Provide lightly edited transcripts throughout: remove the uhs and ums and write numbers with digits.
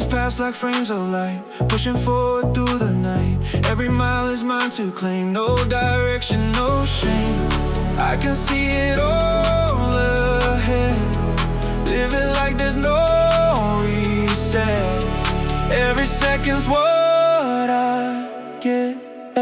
past like frames of light, pushing forward through the night. Every mile is mine to claim, no direction, no shame. I can see it all ahead, living like there's no reset. Every second's what I get.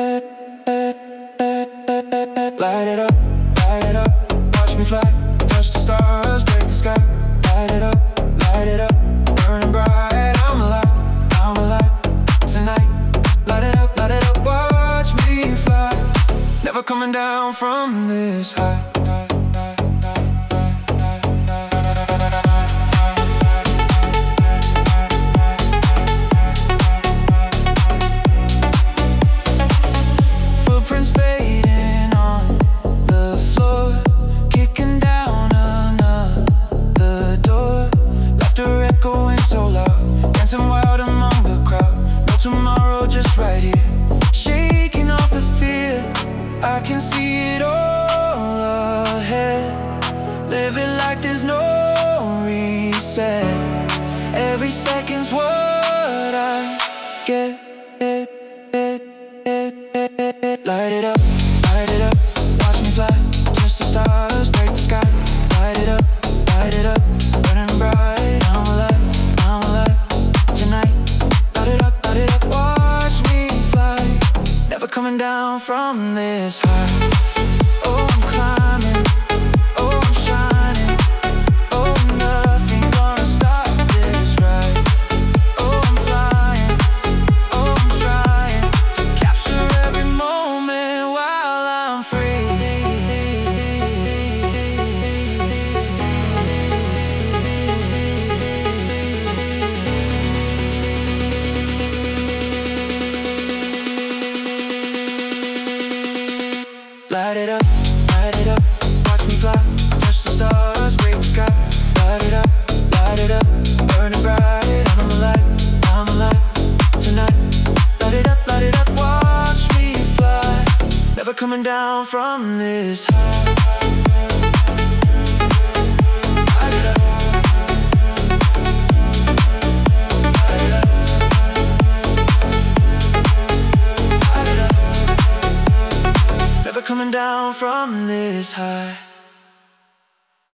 Light it up, watch me fly, touch the stars, break the sky. Light it up, burning bright. I'm alive tonight. Light it up, watch me fly. Never coming down from this high. Footprints fading on the floor, kicking down another door. Laughter echoing so loud, dancing wild among the crowd. No tomorrow, just right here, shaking off the fear. I can see it all ahead, living like there's no reset. Every second's what I get. Light it up, watch me fly, touch the stars, break the sky. Light it up, burning bright. I'm alive tonight. Light it up, watch me fly. Never coming down from this high. Oh, I'm climbing, oh, I'm shining. Oh, nothing gonna stop this ride. Oh, I'm flying, oh, I'm trying to capture every moment while I'm free. Light it up, watch me fly, touch the stars, break the sky. Light it up, burning bright. I'm alive tonight. Light it up, watch me fly. Never coming down from this high. Light it up, never coming down from this high.